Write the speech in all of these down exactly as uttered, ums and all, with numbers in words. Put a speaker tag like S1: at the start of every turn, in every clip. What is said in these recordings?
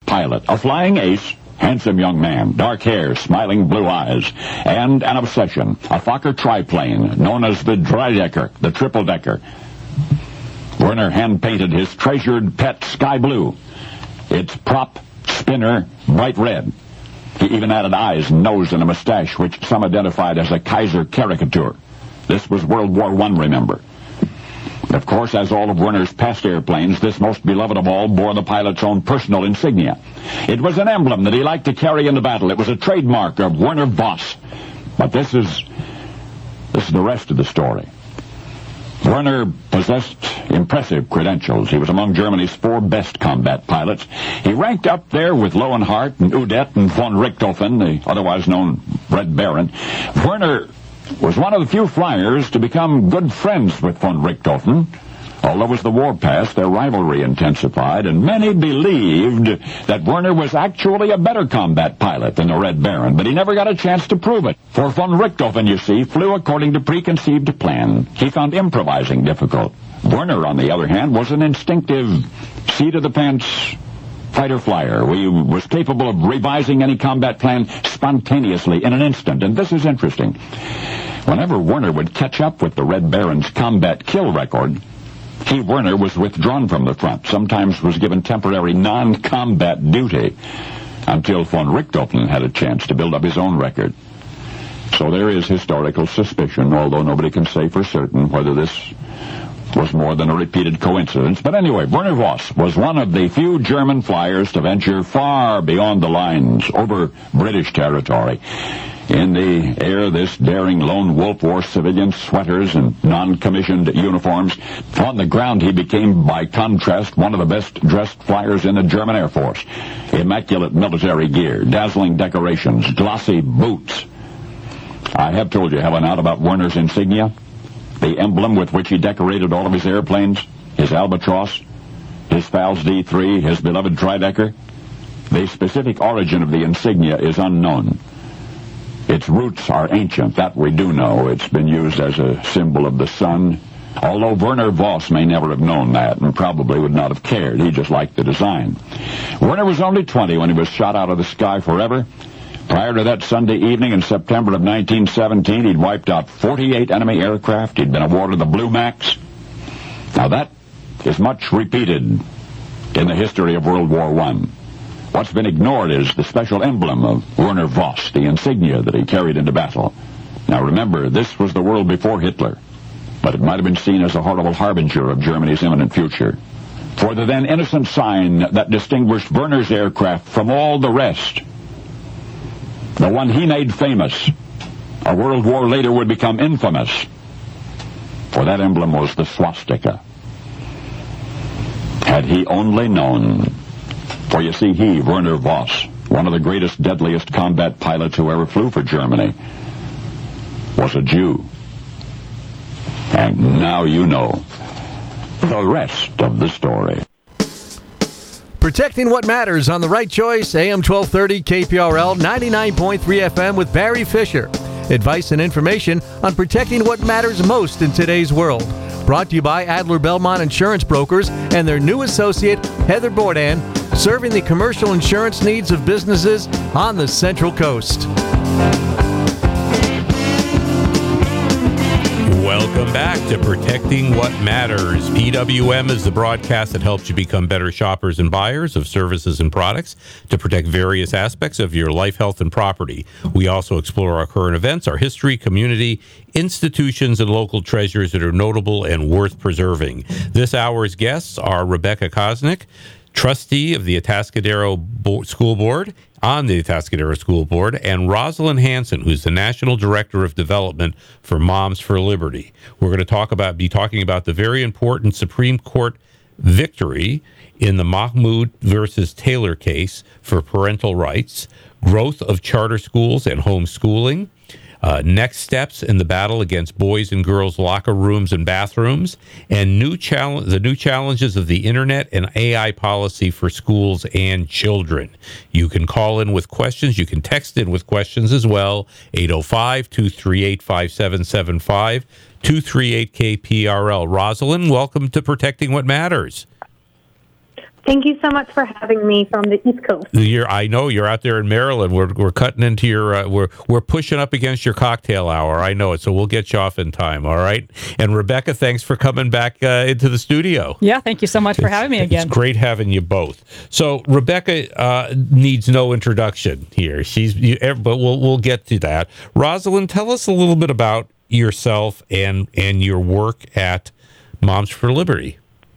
S1: pilot, a flying ace, handsome young man, dark hair, smiling blue eyes, and an obsession, a Fokker triplane known as the Dreidecker, the triple-decker. Werner hand-painted his treasured pet sky blue, its prop, spinner, bright red. He even added eyes, nose, and a mustache, which some identified as a Kaiser caricature. This was World War One, remember. Of course, as all of Werner's past airplanes, this most beloved of all bore the pilot's own personal insignia. It was an emblem that he liked to carry into battle. It was a trademark of Werner Voss. But this is, this is the rest of the story. Werner possessed impressive credentials. He was among Germany's four best combat pilots. He ranked up there with Lowenhart and Udet and von Richthofen, the otherwise known Red Baron. Werner was one of the few flyers to become good friends with von Richthofen. Although as the war passed, their rivalry intensified, and many believed that Werner was actually a better combat pilot than the Red Baron, but he never got a chance to prove it. For von Richthofen, you see, flew according to preconceived plan. He found improvising difficult. Werner, on the other hand, was an instinctive, seat-of-the-pants fighter flyer. He was capable of revising any combat plan spontaneously in an instant, and this is interesting. Whenever Werner would catch up with the Red Baron's combat kill record, he, Werner, was withdrawn from the front, sometimes was given temporary non-combat duty, until von Richthofen had a chance to build up his own record. So there is historical suspicion, although nobody can say for certain whether this was more than a repeated coincidence. But anyway, Werner Voss was one of the few German flyers to venture far beyond the lines, over British territory. In the air, this daring lone wolf wore civilian sweaters and non-commissioned uniforms. On the ground, he became, by contrast, one of the best-dressed flyers in the German Air Force. Immaculate military gear, dazzling decorations, glossy boots. I have told you, have I not, about Werner's insignia? The emblem with which he decorated all of his airplanes, his Albatross, his Pfalz D three, his beloved Dreidecker. The specific origin of the insignia is unknown. Its roots are ancient, that we do know. It's been used as a symbol of the sun, although Werner Voss may never have known that and probably would not have cared. He just liked the design. Werner was only twenty when he was shot out of the sky forever. Prior to that Sunday evening in September of nineteen seventeen, he'd wiped out forty-eight enemy aircraft. He'd been awarded the Blue Max. Now that is much repeated in the history of World War One. What's been ignored is the special emblem of Werner Voss, the insignia that he carried into battle. Now remember, this was the world before Hitler, but it might have been seen as a horrible harbinger of Germany's imminent future. For the then innocent sign that distinguished Werner's aircraft from all the rest, the one he made famous, a world war later would become infamous, for that emblem was the swastika. Had he only known. For you see, he, Werner Voss, one of the greatest, deadliest combat pilots who ever flew for Germany, was a Jew. And now you know the rest of the story.
S2: Protecting what matters on The Right Choice, A M twelve thirty, K P R L, ninety-nine point three F M with Barry Fisher. Advice and information on protecting what matters most in today's world. Brought to you by Adler Belmont Insurance Brokers and their new associate, Heather Bourdain, serving the commercial insurance needs of businesses on the Central Coast.
S3: Welcome back to Protecting What Matters. P W M is the broadcast that helps you become better shoppers and buyers of services and products to protect various aspects of your life, health, and property. We also explore our current events, our history, community, institutions, and local treasures that are notable and worth preserving. This hour's guests are Rebecca Kosnick, trustee of the Atascadero Bo- School Board, on the Atascadero School Board, and Rosalind Hanson, who's the National Director of Development for Moms for Liberty. We're going to talk about, be talking about the very important Supreme Court victory in the Mahmoud versus Taylor case for parental rights, growth of charter schools and homeschooling, Uh, next steps in the battle against boys and girls locker rooms and bathrooms, and new challenge, the new challenges of the internet and A I policy for schools and children. You can call in with questions. You can text in with questions as well. eight oh five, two three eight, five seven seven five, two three eight K P R L. Rosalind, welcome to Protecting What Matters.
S4: Thank you so much for having me from the East Coast.
S3: You're, I know you're out there in Maryland. We're we're cutting into your uh, we're we're pushing up against your cocktail hour. I know it, so we'll get you off in time. All right. And Rebecca, thanks for coming back uh, into the studio.
S5: Yeah, thank you so much for
S3: it's,
S5: having me again.
S3: It's great having you both. So Rebecca uh, needs no introduction here. She's you, but we'll we'll get to that. Rosalind, tell us a little bit about yourself and and your work at Moms for Liberty.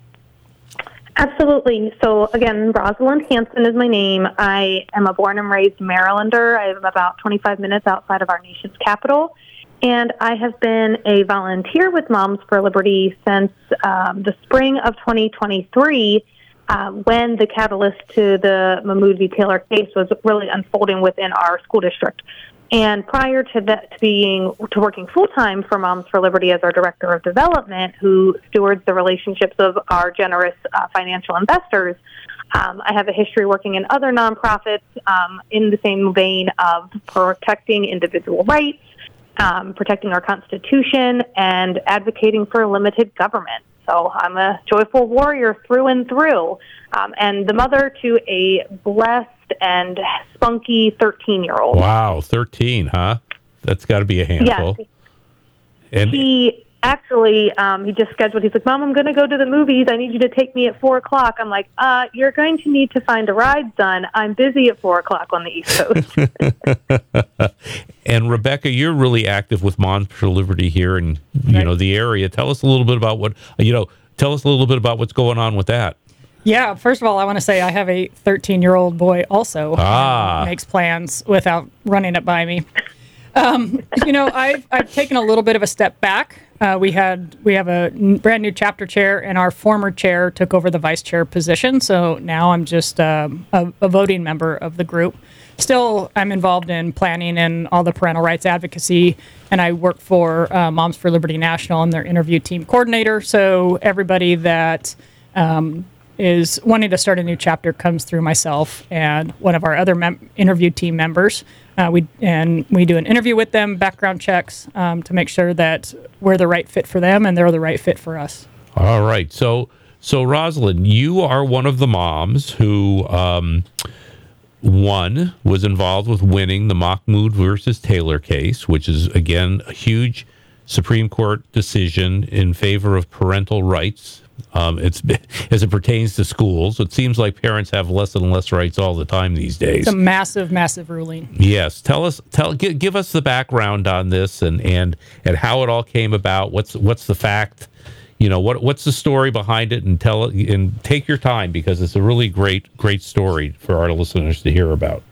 S4: Absolutely. So again, Rosalind Hanson is my name. I am a born and raised Marylander. I am about twenty-five minutes outside of our nation's capital. And I have been a volunteer with Moms for Liberty since um, the spring of twenty twenty-three, uh, when the catalyst to the Mahmoud v. Taylor case was really unfolding within our school district. And prior to that, to being to working full time for Moms for Liberty as our director of development, who stewards the relationships of our generous uh, financial investors, um, I have a history working in other nonprofits um, in the same vein of protecting individual rights, um, protecting our Constitution, and advocating for limited government. So I'm a joyful warrior through and through, um, and the mother to a blessed and spunky thirteen-year-old.
S3: Wow, thirteen, huh? That's got to be a handful.
S4: Yes.
S3: And
S4: he actually, um, he just scheduled, he's like, Mom, I'm going to go to the movies. I need you to take me at four o'clock. I'm like, uh, you're going to need to find a ride, son. I'm busy at four o'clock on the East Coast.
S3: And Rebecca, you're really active with Moms for Liberty here in, you
S5: right.
S3: know, the area. Tell us a little bit about what, you know, tell us a little bit about what's going on with that.
S5: Yeah, first of all, I want to say I have a thirteen-year-old boy also
S3: ah.
S5: who makes plans without running it by me. Um, you know, I've, I've taken a little bit of a step back. Uh, we had we have a brand new chapter chair, and our former chair took over the vice chair position. So now I'm just um, a, a voting member of the group. Still, I'm involved in planning and all the parental rights advocacy, and I work for uh, Moms for Liberty National. I'm their interview team coordinator. So everybody that um, is wanting to start a new chapter comes through myself and one of our other mem- interview team members. Uh, we and we do an interview with them, background checks um, to make sure that we're the right fit for them and they're the right fit for us.
S3: All right. So, so Rosalind, you are one of the moms who, um, one, was involved with winning the Mahmoud versus Taylor case, which is, again, a huge Supreme Court decision in favor of parental rights. Um, it's as it pertains to schools. It seems like parents have less and less rights all the time these days.
S5: It's a massive, massive ruling.
S3: Yes, tell us, tell, give, give us the background on this and, and and how it all came about. What's what's the fact? You know, what what's the story behind it? And tell it and take your time because it's a really great great story for our listeners to hear about.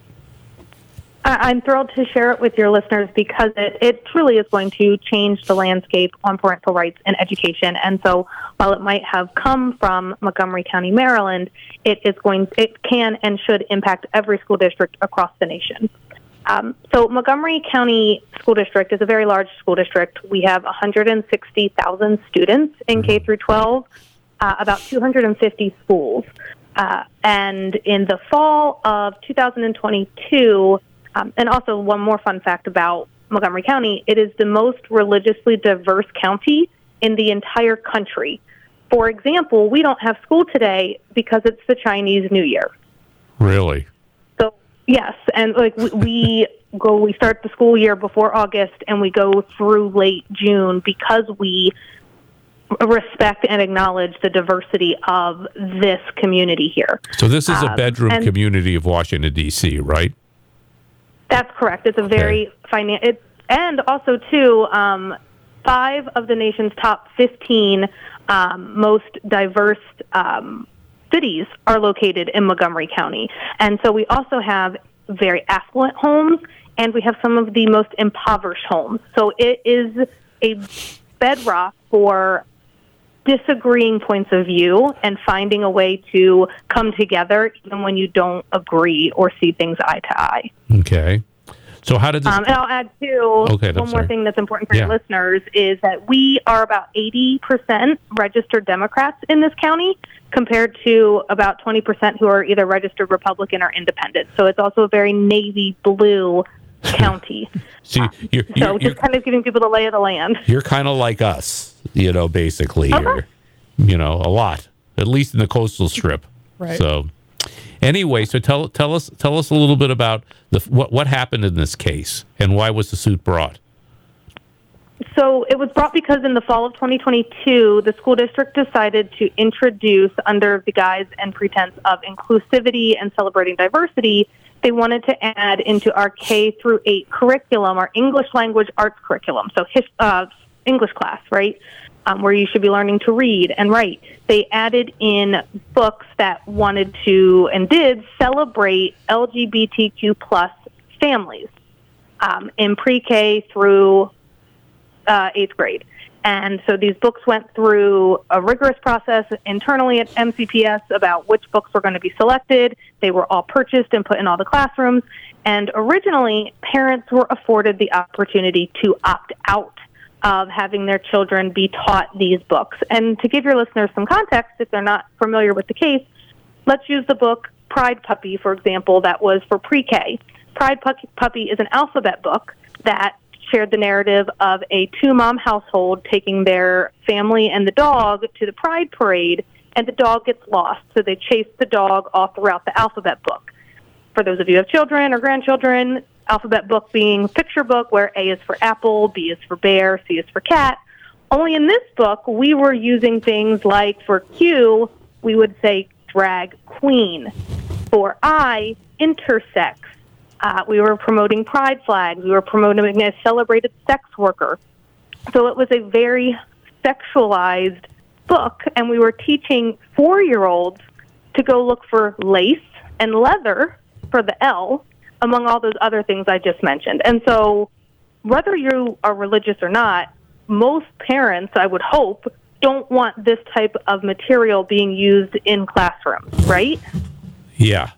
S4: I'm thrilled to share it with your listeners because it, it truly is going to change the landscape on parental rights in education. And so while it might have come from Montgomery County, Maryland, it is going, it can and should impact every school district across the nation. Um, so Montgomery County School District is a very large school district. We have one hundred sixty thousand students in K through twelve, uh, about two hundred fifty schools. Uh, and in the fall of two thousand twenty-two, Um, and also one more fun fact about Montgomery County, it is the most religiously diverse county in the entire country. For example, we don't have school today because it's the Chinese New Year.
S3: Really?
S4: So, yes, and like we, we go, we start the school year before August and we go through late June because we respect and acknowledge the diversity of this community here.
S3: So this is a
S4: Um,
S3: bedroom
S4: and-
S3: community of Washington, D C, right?
S4: That's correct. It's a very
S3: Okay.
S4: finan- it, and also too, um, five of the nation's top fifteen um, most diverse um, cities are located in Montgomery County, and so we also have very affluent homes, and we have some of the most impoverished homes. So it is a bedrock for disagreeing points of view and finding a way to come together even when you don't agree or see things eye to eye.
S3: Okay. So how did this...
S4: Um, and I'll add, too,
S3: Okay, I'm
S4: one more
S3: sorry.
S4: thing that's important for
S3: Yeah.
S4: your listeners is that we are about eighty percent registered Democrats in this county compared to about twenty percent who are either registered Republican or independent. So it's also a very navy blue county.
S3: So, you're,
S4: So
S3: you're,
S4: just
S3: you're,
S4: kind of giving people the lay of the land.
S3: you're kind of like us, you know, basically
S4: Uh-huh.
S3: here. You know, a lot, at least in the coastal strip.
S5: Right.
S3: So anyway, so tell tell us tell us a little bit about the what what happened in this case and why was the suit brought?
S4: So it was brought because in the fall of twenty twenty-two, the school district decided to introduce, under the guise and pretense of inclusivity and celebrating diversity, they wanted to add into our K through eight curriculum, our English language arts curriculum, so his, uh, English class, right, um, where you should be learning to read and write. They added in books that wanted to and did celebrate L G B T Q plus families um, in pre-K through uh, eighth grade. And so these books went through a rigorous process internally at M C P S about which books were going to be selected. They were all purchased and put in all the classrooms. And originally, parents were afforded the opportunity to opt out of having their children be taught these books. And to give your listeners some context, if they're not familiar with the case, let's use the book Pride Puppy, for example, that was for pre-K. Pride Puppy is an alphabet book that shared the narrative of a two-mom household taking their family and the dog to the Pride Parade, and the dog gets lost. So they chase the dog all throughout the alphabet book. For those of you who have children or grandchildren, alphabet book being picture book where A is for apple, B is for bear, C is for cat. Only in this book, we were using things like for Q, we would say drag queen. For I, intersex. Uh, we were promoting pride flags. We were promoting a celebrated sex worker. So it was a very sexualized book, and we were teaching four-year-olds to go look for lace and leather for the L, among all those other things I just mentioned. And so whether you are religious or not, most parents, I would hope, don't want this type of material being used in classrooms, right?
S3: Yeah.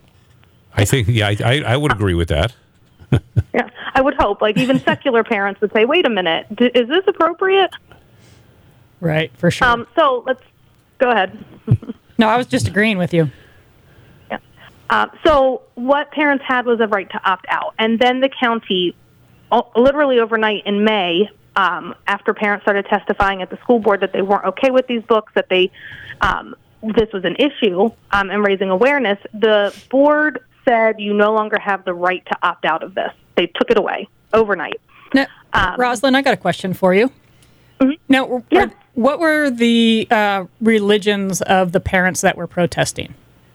S3: I think, yeah, I, I, I would agree with that.
S4: Yeah, I would hope. Like, even secular parents would say, wait a minute, d- is this appropriate?
S5: Right, for sure.
S4: Um, so let's go ahead.
S5: No, I was just agreeing with you.
S4: Yeah. Uh, so what parents had was a right to opt out. And then the county, o- literally overnight in May, um, after parents started testifying at the school board that they weren't okay with these books, that they um, this was an issue um, and raising awareness, the board said you no longer have the right to opt out of this. They took it away overnight.
S5: Now,
S4: um,
S5: Rosalind, I got a question for you. Mm-hmm. Now,
S4: yeah.
S5: are, what were the uh, religions of the parents that were protesting?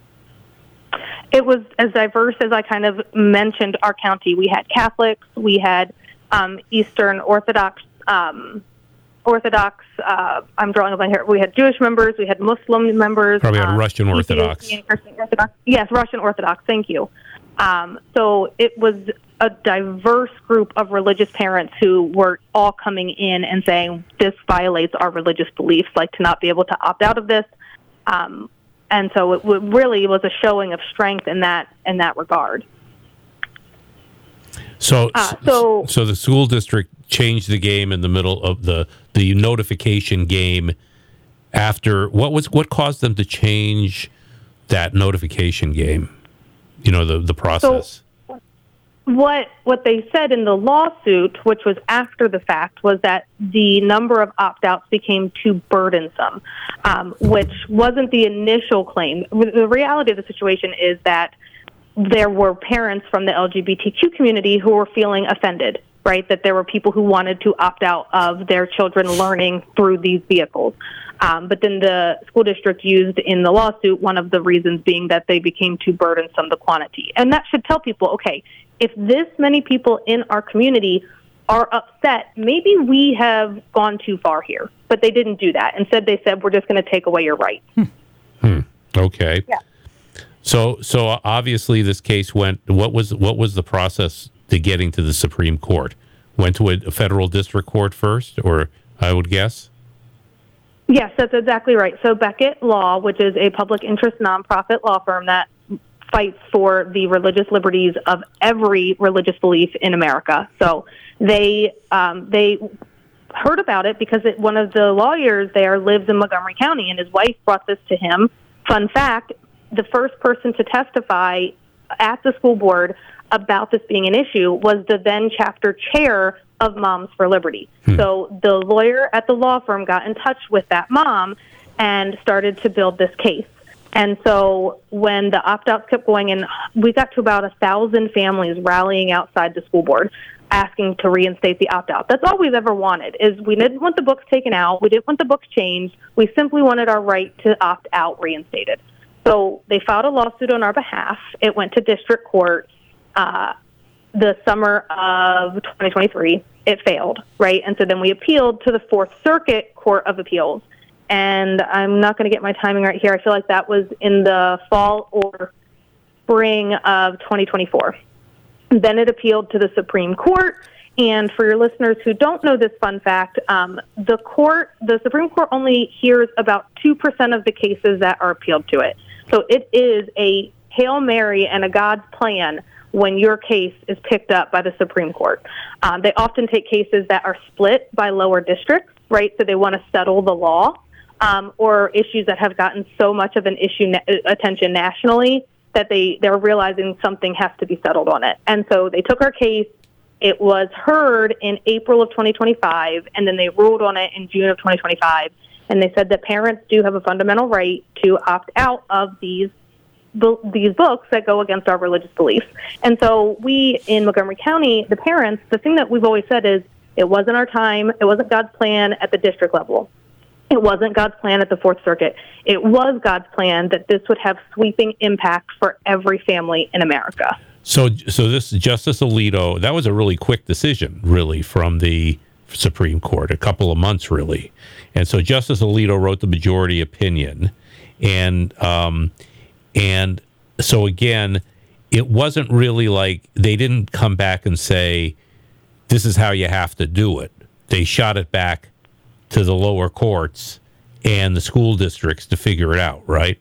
S4: It was as diverse as I kind of mentioned our county. We had Catholics, we had um, Eastern Orthodox, um, Orthodox, uh, I'm drawing a blank here. We had Jewish members, we had Muslim members.
S3: Probably had
S4: um,
S3: Russian Orthodox.
S4: Orthodox. Yes, Russian Orthodox, thank you. Um, so it was a diverse group of religious parents who were all coming in and saying, this violates our religious beliefs, like to not be able to opt out of this. Um, and so it w- really was a showing of strength in that in that regard.
S3: So,
S4: uh, so,
S3: so the school district changed the game in the middle of the, the notification game after what was what caused them to change that notification game? You know, the the process.
S4: So what what they said in the lawsuit, which was after the fact, was that the number of opt-outs became too burdensome, um, which wasn't the initial claim. The reality of the situation is that there were parents from the L G B T Q community who were feeling offended, right? That there were people who wanted to opt out of their children learning through these vehicles. Um, but then the school district used in the lawsuit one of the reasons being that they became too burdensome, the quantity. And that should tell people, okay, if this many people in our community are upset, maybe we have gone too far here. But they didn't do that. Instead, they said, we're just going to take away your rights.
S3: Hmm. Okay.
S4: Yeah.
S3: So, so obviously, this case went. What was what was the process to getting to the Supreme Court? Went to a, a federal district court first, or I would guess.
S4: Yes, that's exactly right. So Beckett Law, which is a public interest nonprofit law firm that fights for the religious liberties of every religious belief in America. So they um, they heard about it because it, one of the lawyers there lives in Montgomery County, and his wife brought this to him. Fun fact, the first person to testify at the school board about this being an issue was the then chapter chair of Moms for Liberty. Hmm. So the lawyer at the law firm got in touch with that mom and started to build this case. And so when the opt-outs kept going, and we got to about a thousand families rallying outside the school board asking to reinstate the opt-out. That's all we've ever wanted, is we didn't want the books taken out. We didn't want the books changed. We simply wanted our right to opt out reinstated. So they filed a lawsuit on our behalf. It went to district court uh, the summer of twenty twenty-three. It failed, right? And so then we appealed to the Fourth Circuit Court of Appeals. And I'm not going to get my timing right here. I feel like that was in the fall or spring of twenty twenty-four. Then it appealed to the Supreme Court. And for your listeners who don't know this fun fact, um, the court, the Supreme Court only hears about two percent of the cases that are appealed to it. So it is a Hail Mary and a God's plan when your case is picked up by the Supreme Court. Um, they often take cases that are split by lower districts, right? So they want to settle the law, um, or issues that have gotten so much of an issue na- attention nationally that they, they're realizing something has to be settled on it. And so they took our case. It was heard in April of twenty twenty-five, and then they ruled on it in June of twenty twenty-five. And they said that parents do have a fundamental right to opt out of these these books that go against our religious beliefs. And so we in Montgomery County, the parents, the thing that we've always said is it wasn't our time. It wasn't God's plan at the district level. It wasn't God's plan at the Fourth Circuit. It was God's plan that this would have sweeping impact for every family in America.
S3: So, so this Justice Alito, that was a really quick decision, really, from the Supreme Court, a couple of months, really. And so Justice Alito wrote the majority opinion. And, um, and so again, it wasn't really like they didn't come back and say, this is how you have to do it. They shot it back to the lower courts and the school districts to figure it out, right?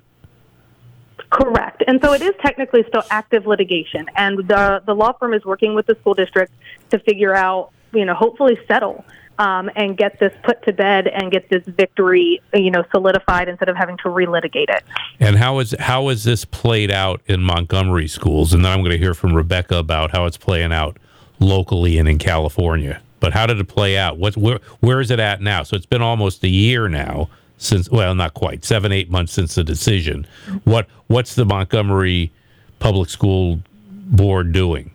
S4: Correct. And so it is technically still active litigation, and the the law firm is working with the school district to figure out, you know, hopefully settle um, and get this put to bed and get this victory, you know, solidified instead of having to relitigate it.
S3: And how is how is this played out in Montgomery schools? And then I'm going to hear from Rebecca about how it's playing out locally and in California. But how did it play out? What where where is it at now? So it's been almost a year now since, well, not quite, seven, eight months since the decision. What what's the Montgomery Public School Board doing?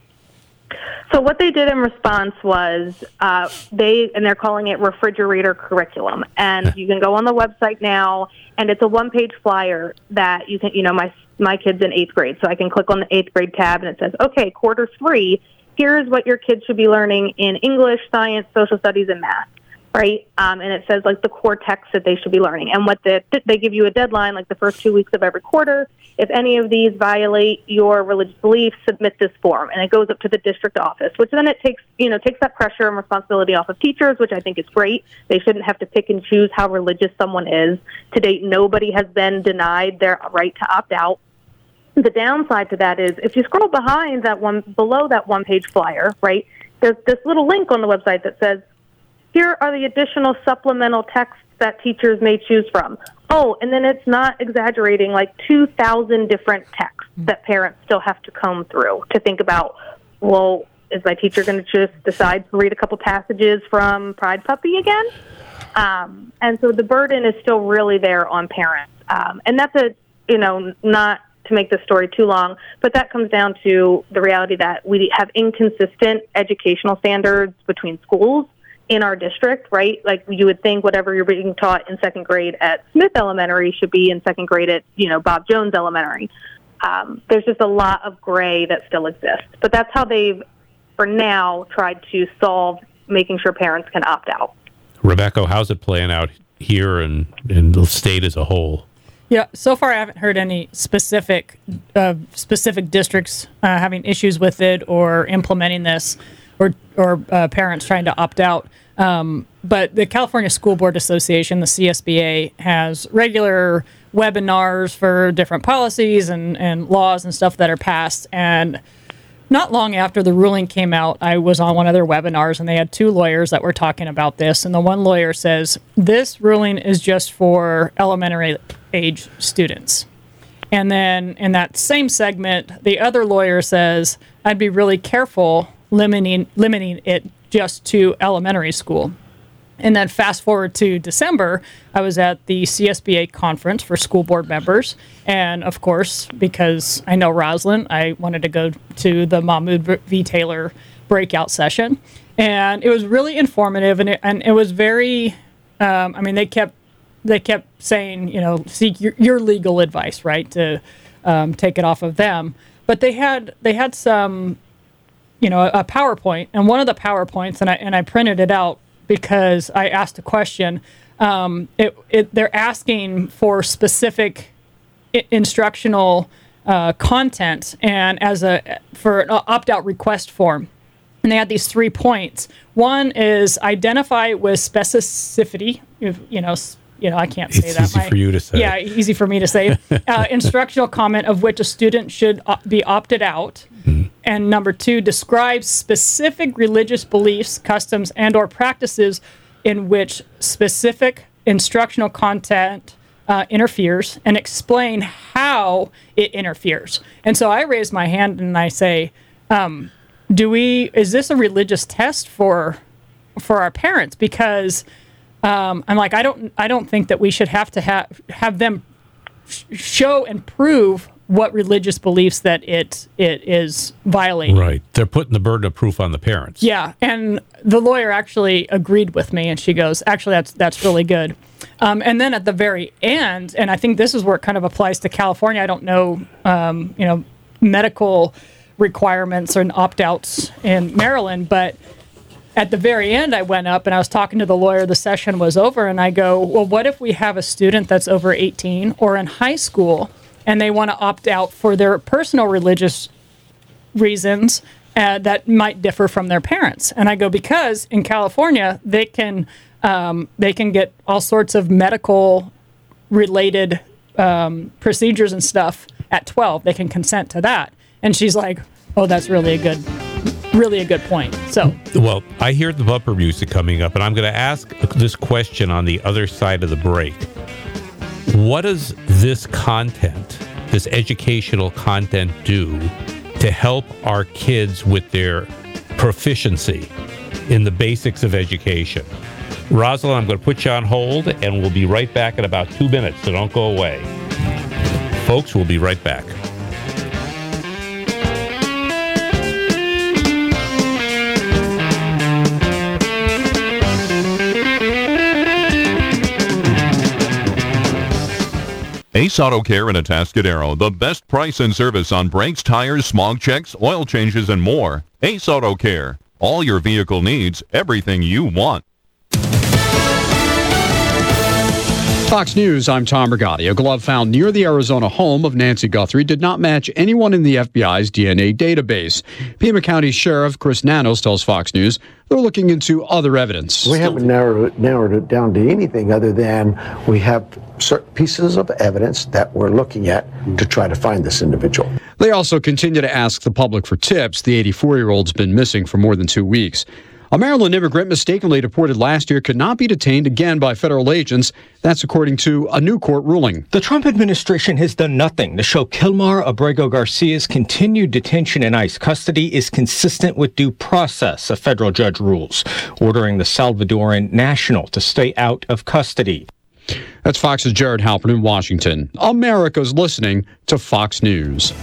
S4: So what they did in response was uh, they, and they're calling it refrigerator curriculum. And you can go on the website now, and it's a one-page flyer that you can, you know, my my kid's in eighth grade, so I can click on the eighth grade tab, and it says, okay, quarter three, here's what your kids should be learning in English, science, social studies, and math. Right, um, and it says like the core texts that they should be learning, and what the, they give you a deadline, like the first two weeks of every quarter. If any of these violate your religious beliefs, submit this form, and it goes up to the district office. Which then it takes, you know, takes that pressure and responsibility off of teachers, which I think is great. They shouldn't have to pick and choose how religious someone is. To date, nobody has been denied their right to opt out. The downside to that is if you scroll behind that one, below that one-page flyer, right, there's this little link on the website that says, here are the additional supplemental texts that teachers may choose from. Oh, and then it's not exaggerating, like two thousand different texts that parents still have to comb through to think about, well, is my teacher going to just decide to read a couple passages from Pride Puppy again? Um, and so the burden is still really there on parents. Um, and that's a, you know, not to make this story too long, but that comes down to the reality that we have inconsistent educational standards between schools in our district, right? Like you would think whatever you're being taught in second grade at Smith Elementary should be in second grade at, you know, Bob Jones Elementary. Um, there's just a lot of gray that still exists. But that's how they've, for now, tried to solve making sure parents can opt out.
S3: Rebecca, how's it playing out here and in the state as a whole?
S5: Yeah, so far I haven't heard any specific uh, specific districts uh, having issues with it or implementing this, or or uh, parents trying to opt out. Um, but the California School Board Association, the C S B A, has regular webinars for different policies and, and laws and stuff that are passed. And not long after the ruling came out, I was on one of their webinars, and they had two lawyers that were talking about this. And the one lawyer says, this ruling is just for elementary age students. And then in that same segment, the other lawyer says, I'd be really careful limiting limiting it just to elementary school. And then fast forward to December, I was at the C S B A conference for school board members. And of course, because I know Rosalind, I wanted to go to the Mahmoud V. Taylor breakout session. And it was really informative, and it, and it was very, um, I mean, they kept they kept saying, you know, seek your, your legal advice, right, to um, take it off of them. But they had they had some, you know, a, a PowerPoint, and one of the PowerPoints, and I and I printed it out, because I asked a question. Um, it, it, they're asking for specific I- instructional uh, content, and as a for an opt-out request form. And they had these three points. One is identify with specificity. If, you know, you know, I can't say
S3: it's
S5: that.
S3: Easy
S5: My,
S3: for you to say.
S5: Yeah, easy for me to say. uh, instructional comment of which a student should op- be opted out. Mm-hmm. And number two, describe specific religious beliefs, customs, and or practices in which specific instructional content uh, interferes, and explain how it interferes. And so I raise my hand and I say, um, do we, is this a religious test for for our parents? Because um, I'm like, I don't I don't think that we should have to have have them sh- show and prove what religious beliefs that it it is violating.
S3: Right. They're putting the burden of proof on the parents.
S5: Yeah, and the lawyer actually agreed with me, and she goes, actually, that's that's really good. Um, and then at the very end, and I think this is where it kind of applies to California. I don't know, um, you know, medical requirements and opt-outs in Maryland, but at the very end, I went up and I was talking to the lawyer. The session was over, and I go, well, what if we have a student that's over eighteen or in high school, and they want to opt out for their personal religious reasons uh, that might differ from their parents? And I go, because in California, they can um, they can get all sorts of medical related um, procedures and stuff at twelve. They can consent to that. And she's like, oh, that's really a good, really a good point. So,
S3: well, I hear the bumper music coming up, and I'm going to ask this question on the other side of the break. What does this content, this educational content, do to help our kids with their proficiency in the basics of education? Rosalind, I'm going to put you on hold, and we'll be right back in about two minutes, so don't go away. Folks, we'll be right back.
S6: Ace Auto Care in Atascadero, the best price and service on brakes, tires, smog checks, oil changes, and more. Ace Auto Care. All your vehicle needs, everything you want.
S7: Fox News, I'm Tom Rigotti. A glove found near the Arizona home of Nancy Guthrie did not match anyone in the F B I's D N A database. Pima County Sheriff Chris Nanos tells Fox News they're looking into other evidence.
S8: We haven't narrowed it, narrowed it down to anything other than we have certain pieces of evidence that we're looking at to try to find this individual.
S7: They also continue to ask the public for tips. The eighty-four-year-old's been missing for more than two weeks. A Maryland immigrant mistakenly deported last year could not be detained again by federal agents. That's according to a new court ruling.
S9: The Trump administration has done nothing to show Kilmar Abrego Garcia's continued detention in ICE custody is consistent with due process, a federal judge rules, ordering the Salvadoran national to stay out of custody.
S7: That's Fox's Jared Halpern in Washington. America's listening to Fox News.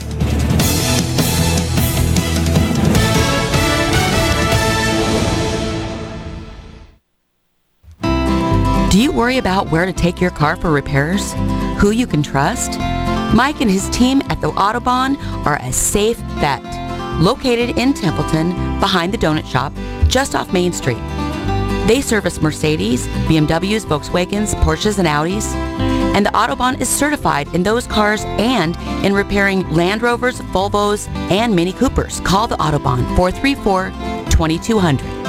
S10: Do you worry about where to take your car for repairs? Who you can trust? Mike and his team at the Autobahn are a safe bet. Located in Templeton, behind the donut shop, just off Main Street. They service Mercedes, B M Ws, Volkswagens, Porsches, and Audis. And the Autobahn is certified in those cars and in repairing Land Rovers, Volvos, and Mini Coopers. Call the Autobahn, four three four, two two zero zero.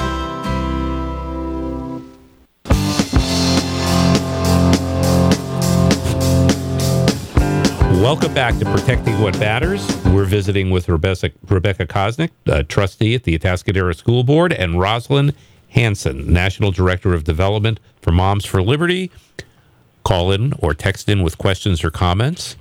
S3: Welcome back to Protecting What Matters. We're visiting with Rebecca, Rebecca Kosnick, a trustee at the Atascadero School Board, and Rosalind Hanson, National Director of Development for Moms for Liberty. Call in or text in with questions or comments.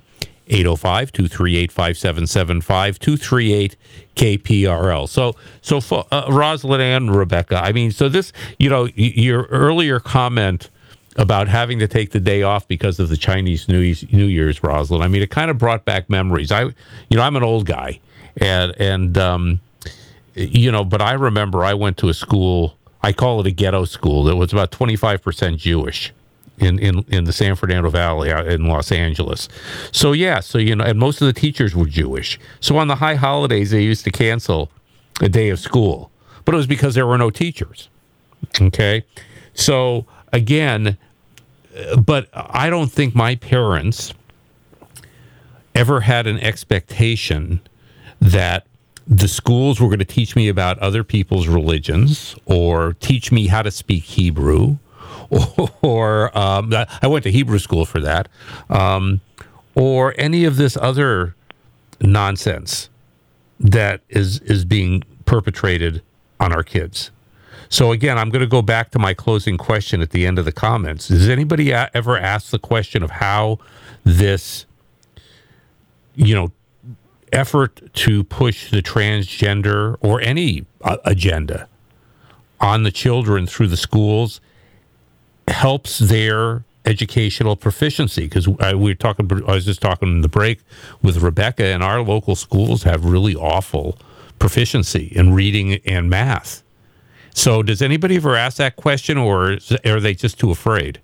S3: eight oh five, two three eight, five seven seven five, two three eight K P R L. So, so for, uh, Rosalind and Rebecca, I mean, so this, you know, y- your earlier comment about having to take the day off because of the Chinese New Year's, New Year's, Rosalind, I mean, it kind of brought back memories. I, you know, I'm an old guy, and, and um, you know, but I remember I went to a school, I call it a ghetto school, that was about twenty-five percent Jewish. In, in, in the San Fernando Valley in Los Angeles. So, yeah, so, you know, and most of the teachers were Jewish. So on the high holidays, they used to cancel a day of school. But it was because there were no teachers. Okay? So, again, but I don't think my parents ever had an expectation that the schools were going to teach me about other people's religions or teach me how to speak Hebrew. Or um, I went to Hebrew school for that, um, or any of this other nonsense that is is being perpetrated on our kids. So again, I'm going to go back to my closing question at the end of the comments. Does anybody a- ever ask the question of how this, you know, effort to push the transgender or any uh, agenda on the children through the schools helps their educational proficiency? Because we were talking, I was just talking in the break with Rebecca, and our local schools have really awful proficiency in reading and math. So does anybody ever ask that question, or are they just too afraid?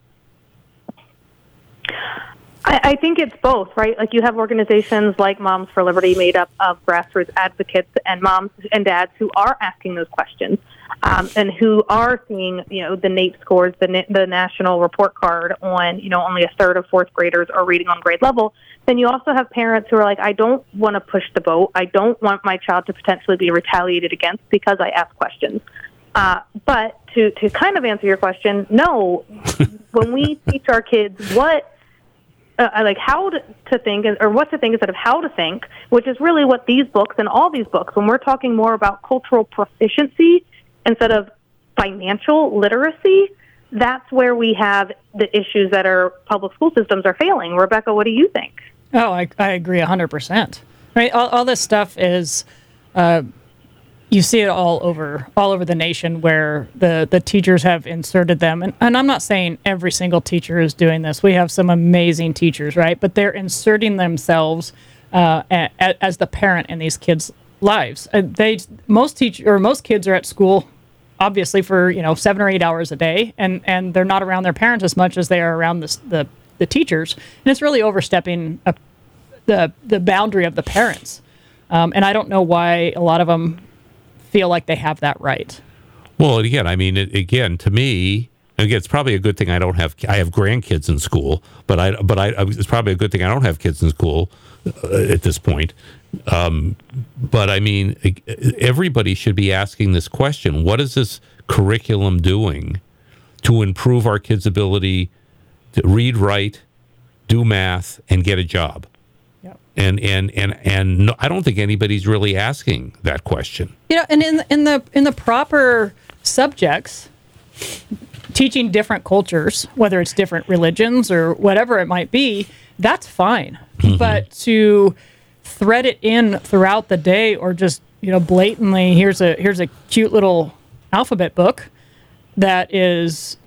S4: I, I think it's both, right? Like you have organizations like Moms for Liberty made up of grassroots advocates and moms and dads who are asking those questions. Um, and who are seeing, you know, the NAEP scores, the the national report card on, you know, only a third of fourth graders are reading on grade level. Then you also have parents who are like, I don't want to push the boat. I don't want my child to potentially be retaliated against because I ask questions. Uh, but to, to kind of answer your question, no, when we teach our kids what, uh, like how to, to think or what to think instead of how to think, which is really what these books and all these books, when we're talking more about cultural proficiency instead of financial literacy, that's where we have the issues that our public school systems are failing. Rebecca, what do you think?
S5: Oh, I, I agree one hundred percent. Right, all, all this stuff is, uh, you see it all over all over the nation where the, the teachers have inserted them. And, and I'm not saying every single teacher is doing this. We have some amazing teachers, right? But they're inserting themselves uh, a, a, as the parent in these kids' lives. Uh, they most teach or most kids are at school, obviously for you know seven or eight hours a day, and, and they're not around their parents as much as they are around the the, the teachers, and it's really overstepping a, the the boundary of the parents. Um, and I don't know why a lot of them feel like they have that right.
S3: Well, again, I mean, it, again, to me, again, it's probably a good thing I don't have. I have grandkids in school, but I but I it's probably a good thing I don't have kids in school uh, at this point. Um, but I mean, everybody should be asking this question. What is this curriculum doing to improve our kids' ability to read, write, do math, and get a job? Yep. And and and and no, I don't think anybody's really asking that question.
S5: You know, and in in the in the proper subjects, teaching different cultures, whether it's different religions or whatever it might be, that's fine. Mm-hmm. But to thread it in throughout the day, or just you know blatantly, here's a here's a cute little alphabet book that is,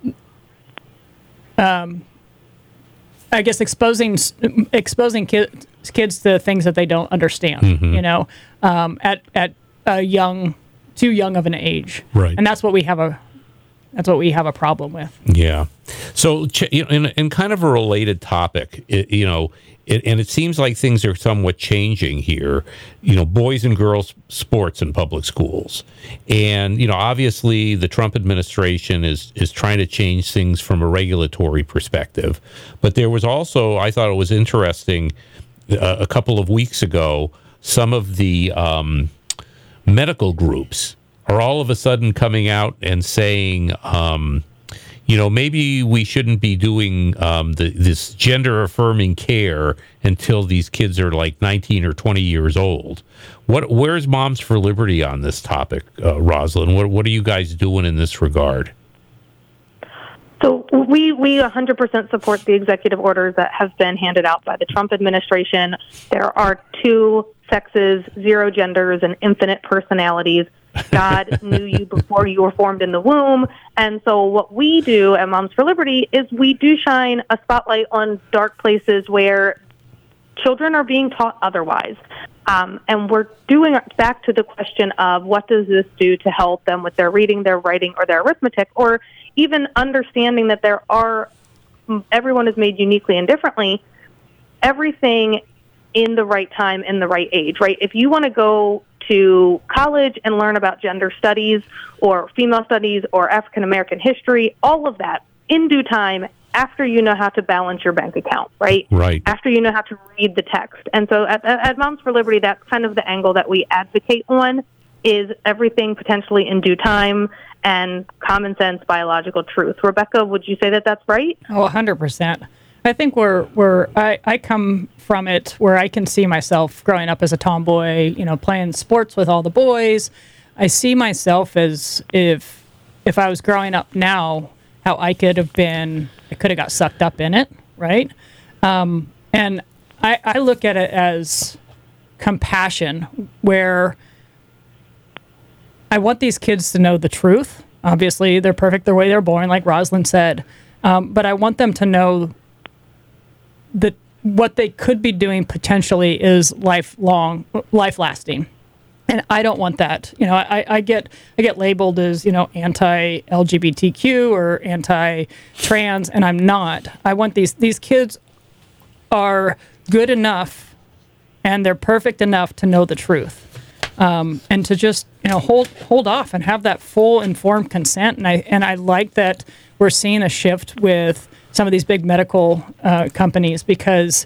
S5: um, I guess exposing exposing kids kids to things that they don't understand. Mm-hmm. You know, um, at at a young, too young of an age,
S3: right?
S5: And that's what we have a that's what we have a problem with.
S3: Yeah. So, you know, in in kind of a related topic, it, you know. It, and it seems like things are somewhat changing here, you know, boys and girls sports in public schools. And, you know, obviously the Trump administration is, is trying to change things from a regulatory perspective. But there was also, I thought it was interesting, uh, a couple of weeks ago, some of the um, medical groups are all of a sudden coming out and saying, um, you know, maybe we shouldn't be doing um, the, this gender-affirming care until these kids are like nineteen or twenty years old. What? Where's Moms for Liberty on this topic, uh, Rosalind? What What are you guys doing in this regard?
S4: So We we one hundred percent support the executive orders that have been handed out by the Trump administration. There are two sexes, zero genders, and infinite personalities. God knew you before you were formed in the womb. And so what we do at Moms for Liberty is we do shine a spotlight on dark places where children are being taught otherwise. Um, and we're doing back to the question of what does this do to help them with their reading, their writing, or their arithmetic, or even understanding that there are, everyone is made uniquely and differently, everything in the right time, in the right age, right? If you want to go to college and learn about gender studies or female studies or African American history, all of that in due time, after you know how to balance your bank account, right?
S3: Right.
S4: After you know how to read the text. And so at, at Moms for Liberty, that's kind of the angle that we advocate on, is everything potentially in due time and common sense biological truth. Rebecca, would you say that that's right?
S5: Oh, one hundred percent. I think we're, we're I, I come from it where I can see myself growing up as a tomboy, you know, playing sports with all the boys. I see myself as if if I was growing up now, how I could have been, I could have got sucked up in it, right? Um, and I, I look at it as compassion, where I want these kids to know the truth. Obviously, they're perfect the way they're born, like Rosalind said. Um, but I want them to know that what they could be doing potentially is lifelong, life-lasting. And I don't want that. You know, I, I get I get labeled as, you know, anti-L G B T Q or anti-trans, and I'm not. I want these these kids are good enough and they're perfect enough to know the truth. Um, and to just, you know, hold hold off and have that full informed consent. And I and I like that we're seeing a shift with some of these big medical uh, companies, because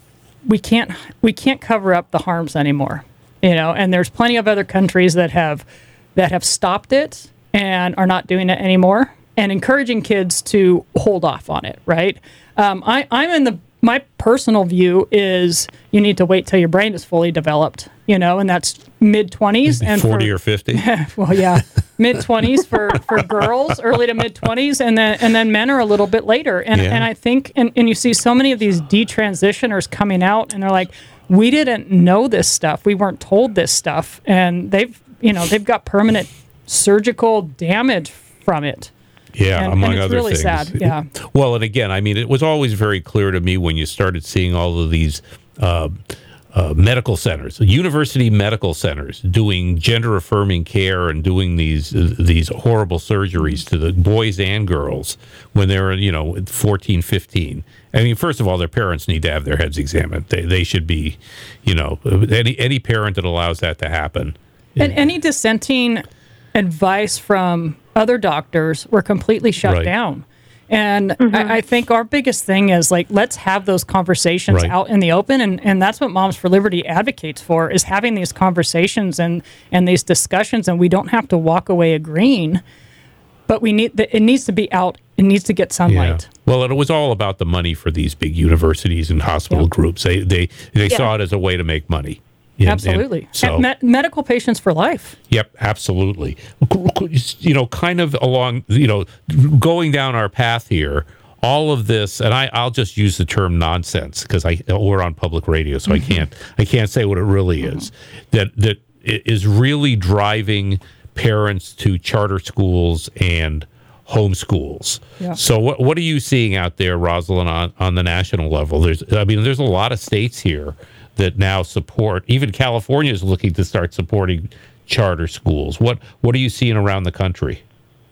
S5: we can't we can't cover up the harms anymore. You know, and there's plenty of other countries that have that have stopped it and are not doing it anymore, and encouraging kids to hold off on it. Right? Um, I, I'm in the my personal view is you need to wait till your brain is fully developed. You know, and that's mid twenties and
S3: forty
S5: for,
S3: or fifty.
S5: Well, yeah, mid twenties for, for girls, early to mid twenties, and then and then men are a little bit later. And
S3: Yeah.
S5: and I think and, and you see so many of these detransitioners coming out, and they're like, we didn't know this stuff. We weren't told this stuff. And they've, you know, they've got permanent surgical damage from it.
S3: Yeah,
S5: and,
S3: among
S5: and it's
S3: other
S5: really
S3: things.
S5: sad. Yeah.
S3: Well, and again, I mean, it was always very clear to me when you started seeing all of these uh, uh, medical centers, university medical centers, doing gender-affirming care and doing these uh, these horrible surgeries to the boys and girls when they were, you know, fourteen, fifteen. I mean, first of all, their parents need to have their heads examined. They they should be, you know, any any parent that allows that to happen.
S5: And any dissenting advice from other doctors were completely shut
S3: Right.
S5: down. And I, I think our biggest thing is, like, let's have those conversations
S3: Right.
S5: out in the open. And, and that's what Moms for Liberty advocates for, is having these conversations and, and these discussions. And we don't have to walk away agreeing, but we need the, it needs to be out. It needs to get sunlight.
S3: Yeah. Well, it was all about the money for these big universities and hospital
S5: Yep.
S3: groups. They they they
S5: Yeah.
S3: saw it as a way to make money. And- and
S5: Absolutely.
S3: so,
S5: And me- medical patients for life.
S3: yep, absolutely. You know, kind of along, you know, going down our path here, all of this, and I, I'll just use the term nonsense because I we're on public radio, so I can't I can't say what it really is. That that is really driving parents to charter schools and homeschools.
S5: Yeah.
S3: So what what are you seeing out there, Rosalind, on, on the national level? There's I mean, there's a lot of states here that now support, even California is looking to start supporting charter schools. What what are you seeing around the country?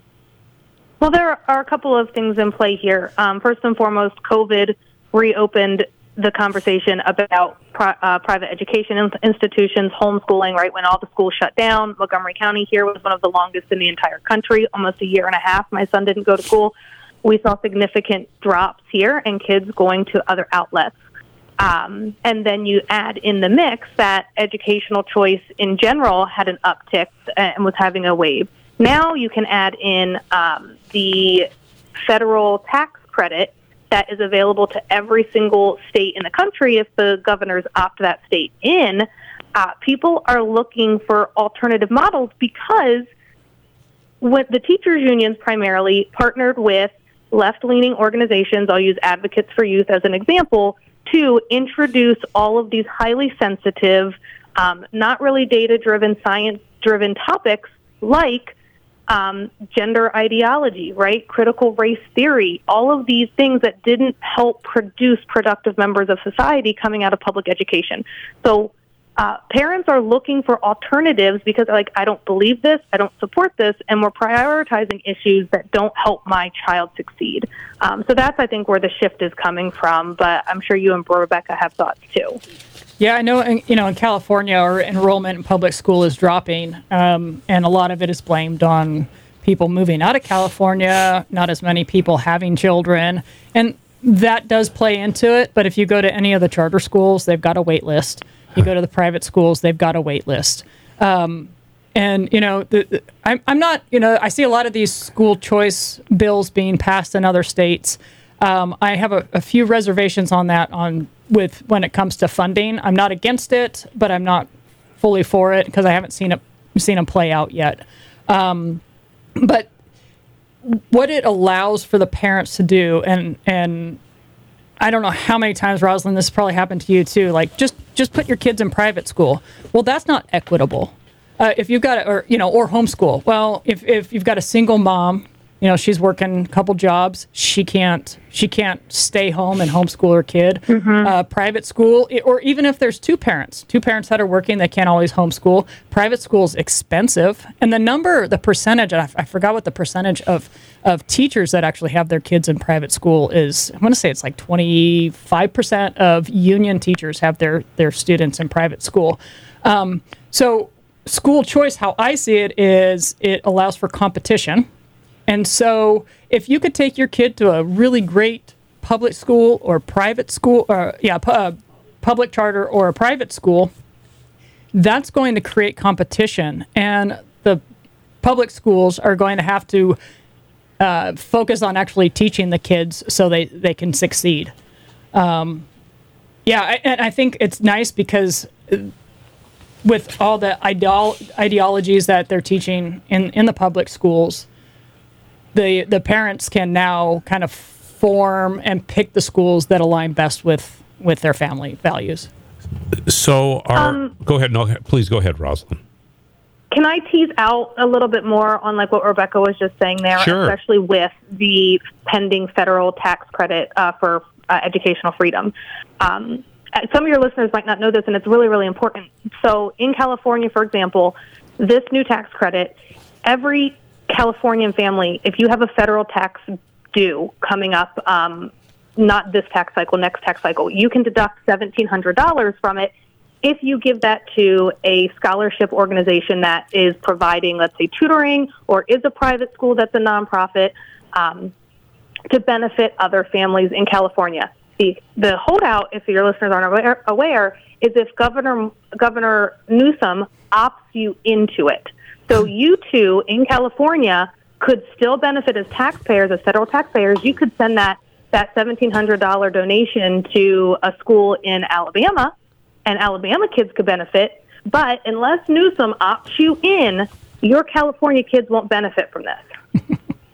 S4: Well, there are a couple of things in play here. Um, first and foremost, COVID reopened the conversation about pri- uh, private education in- institutions, homeschooling, right, when all the schools shut down. Montgomery County here was one of the longest in the entire country, almost a year and a half. My son didn't go to school. We saw significant drops here and kids going to other outlets. Um, and then you add in the mix that educational choice in general had an uptick and was having a wave. Now you can add in um, the federal tax credit that is available to every single state in the country if the governors opt that state in. Uh, people are looking for alternative models because what the teachers unions primarily partnered with left-leaning organizations, I'll use Advocates for Youth as an example, to introduce all of these highly sensitive, um, not really data-driven, science-driven topics like um, gender ideology, right? Critical race theory, all of these things that didn't help produce productive members of society coming out of public education. So uh, parents are looking for alternatives because they're like, I don't believe this, I don't support this, and we're prioritizing issues that don't help my child succeed. Um, so that's, I think, where the shift is coming from, but I'm sure you and Rebecca have thoughts too.
S5: Yeah, I know, you know, in California, our enrollment in public school is dropping, um, and a lot of it is blamed on people moving out of California, not as many people having children, and that does play into it, but if you go to any of the charter schools, they've got a wait list. You go to the private schools, they've got a wait list. Um, and, you know, the, the, I'm, I'm not, you know, I see a lot of these school choice bills being passed in other states. Um, I have a, a few reservations on that on with when it comes to funding. I'm not against it, but I'm not fully for it because I haven't seen it seen them play out yet. Um, but what it allows for the parents to do, and and I don't know how many times, Rosalind, this has probably happened to you too, like just just put your kids in private school. Well, that's not equitable. Uh, if you've got, a, or you know, or homeschool. Well, if if you've got a single mom, you know, she's working a couple jobs. She can't. She can't stay home and homeschool her kid. Mm-hmm. Uh, private school, or even if there's two parents, two parents that are working, they can't always homeschool. Private school is expensive, and the number, the percentage, I, I forgot what the percentage of of teachers that actually have their kids in private school is. I want to say it's like twenty-five percent of union teachers have their their students in private school. Um, so school choice, how I see it, is it allows for competition. And so if you could take your kid to a really great public school or private school, or yeah, pu- uh, public charter or a private school, that's going to create competition. And the public schools are going to have to uh, focus on actually teaching the kids so they, they can succeed. Um, yeah, I, and I think it's nice because with all the ideolo- ideologies that they're teaching in, in the public schools, the the parents can now kind of form and pick the schools that align best with, with their family values.
S3: So, our,
S4: Um,
S3: go ahead. No, please go ahead, Rosalind.
S4: Can I tease out a little bit more on like what Rebecca was just saying there,
S3: Sure.
S4: especially with the pending federal tax credit uh, for uh, educational freedom? Um, some of your listeners might not know this, and it's really, really important. So in California, for example, this new tax credit, every Californian family, if you have a federal tax due coming up, um, not this tax cycle, next tax cycle, you can deduct seventeen hundred dollars from it if you give that to a scholarship organization that is providing, let's say, tutoring, or is a private school that's a nonprofit, um, to benefit other families in California. The, the holdout, if your listeners aren't aware, aware, is if Governor Governor Newsom opts you into it. So you two in California could still benefit as taxpayers, as federal taxpayers. You could send that, that seventeen hundred dollars donation to a school in Alabama, and Alabama kids could benefit. But unless Newsom opts you in, your California kids won't benefit from this.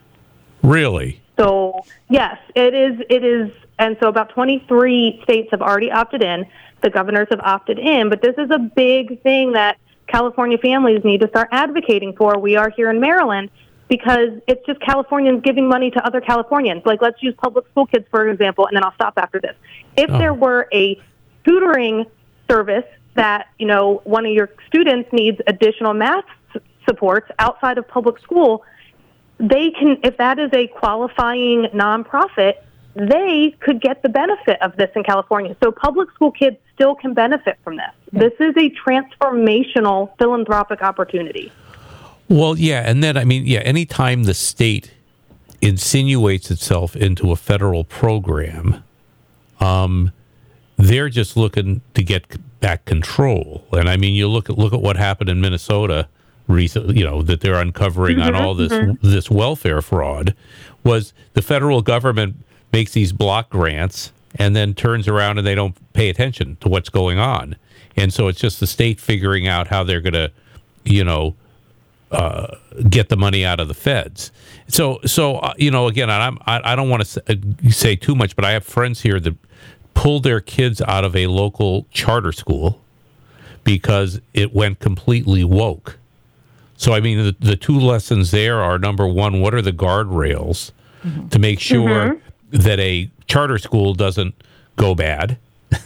S3: Really?
S4: So, yes, it is. It is. And so about twenty-three states have already opted in. The governors have opted in. But this is a big thing that California families need to start advocating for. We are here in Maryland because it's just Californians giving money to other Californians. Like, let's use public school kids, for example, and then I'll stop after this. If
S3: Oh.
S4: there were a tutoring service that, you know, one of your students needs additional math s- supports outside of public school, they can, if that is a qualifying nonprofit, they could get the benefit of this in California. So public school kids still can benefit from this. This is a transformational philanthropic opportunity.
S3: Well, yeah, and then, I mean, yeah, anytime the state insinuates itself into a federal program, um, they're just looking to get back control. And I mean, you look at look at what happened in Minnesota recently, you know, that they're uncovering
S4: Mm-hmm,
S3: on all this
S4: mm-hmm.
S3: this welfare fraud, was the federal government makes these block grants and then turns around and they don't pay attention to what's going on. And so it's just the state figuring out how they're going to, you know, uh, get the money out of the feds. So, so uh, you know, again, I'm, I, I don't want to say too much, but I have friends here that pulled their kids out of a local charter school because it went completely woke. So, I mean, the, the two lessons there are, number one, what are the guardrails mm-hmm. to make sure mm-hmm. that a charter school doesn't go bad?